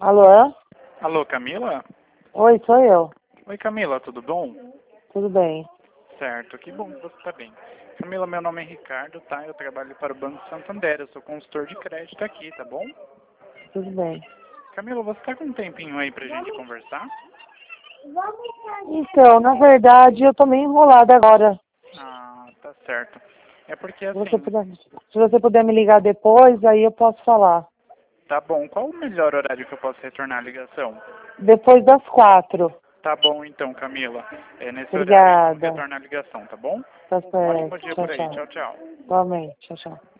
Alô? Alô, Camila? Oi, sou eu. Oi, Camila, tudo bom? Tudo bem. Certo, que bom que você está bem. Camila, meu nome é Ricardo, tá? Eu trabalho para o Banco Santander, eu sou consultor de crédito aqui, tá bom? Tudo bem. Camila, você tá com um tempinho aí pra gente conversar? Então, na verdade, eu tô meio enrolada agora. Ah, tá certo. É porque Se assim, você puder me ligar depois, aí eu posso falar. tá bom, qual o melhor horário que eu posso retornar a ligação? Depois das 4. Tá bom então, Camila. É nesse horário aí que eu Obrigada. retorno a ligação, tá bom? Tá Um ótimo certo. dia Tchau, por aí. tchau. Tchau, tchau. Igualmente. Tchau, tchau.